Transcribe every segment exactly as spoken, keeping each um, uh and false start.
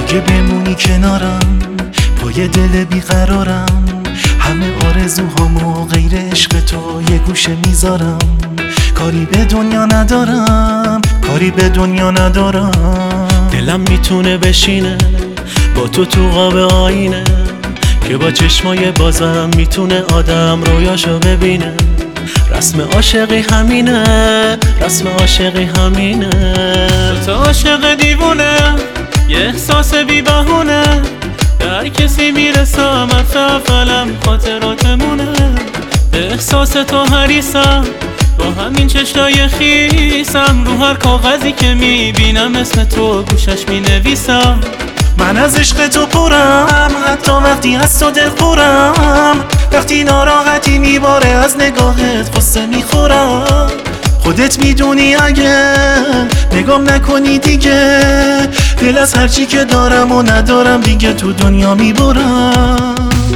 اگه بمونی کنارم پای دل بیقرارم، همه آرزوهامو غیر عشق تو یه گوشه میذارم. کاری به دنیا ندارم، کاری به دنیا ندارم. دلم میتونه بشینه با تو تو قاب آینه، که با چشمای بازم میتونه آدم رویاشو ببینه. رسم عاشقی همینه، رسم عاشقی همینه. تو عاشق دیوونه، یه احساس بی بهونه، در کسی میرسم حرف اولم خاطراتمونه. به احساس تو حریصم، با همین چشای خیسم، رو هر کاغذی که میبینم اسم تو گوشش مینویسم. من از عشق تو پرم، حتی وقتی از تو دل خورم، وقتی ناراحتی میباره از نگاهت غصه میخورم. خودت میدونی اگه نگام نکنی دیگه، دل از هرچی که دارم و ندارم دیگه تو دنیا میبرم.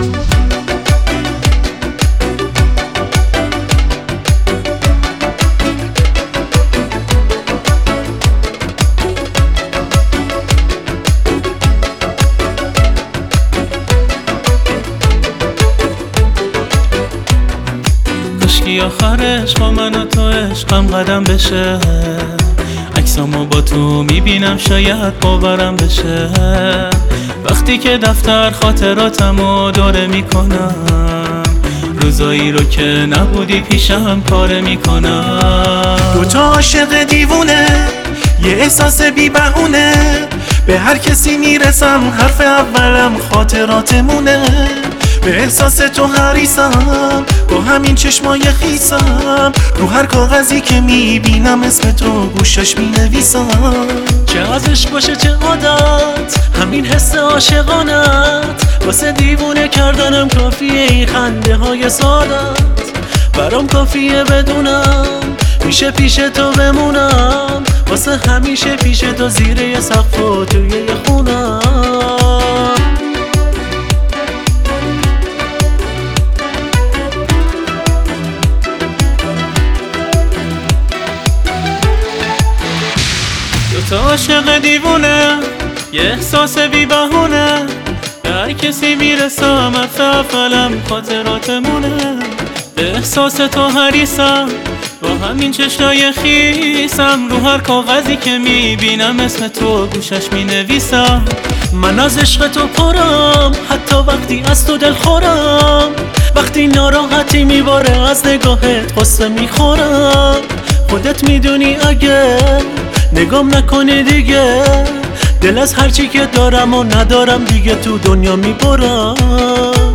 کاشکی آخرش با من و تو عشقم قدم بشه، عکسامو با تو میبینم شاید باورم بشه. وقتی که دفتر خاطراتمو دوره میکنم، روزایی رو که نبودی پیشم پاره میکنم. دوتا عاشق دیوونه، یه احساس بی بهونه، به هر کسی میرسم حرف اولم خاطراتمونه. به احساس تو حریصم، با همین چشمای خیسم، رو هر کاغذی که میبینم اسم تو گوشش مینویسم. چه از عشق باشه چه عادت، همین حس عاشقانت، واسه دیوونه کردنم کافیه این خنده های سادت. برام کافیه بدونم میشه پیش تو بمونم، واسه همیشه پیش تو زیر یه سقف و توی یه خونم. تو عاشق دیوونه، یه احساس بی بهونه، به هر کسی میرسم حرف اولم خاطراتمونه. به احساس تو حریصم، با همین چشای خیسم، رو هر کاغذی که میبینم اسم تو گوشش مینویسم. من از عشق تو پرم، حتی وقتی از تو دل خورم، وقتی ناراحتی میباره از نگاهت غصه میخورم. خودت میدونی اگه نگام نکنی دیگه، دل از هرچی که دارم و ندارم دیگه تو دنیا میبرم.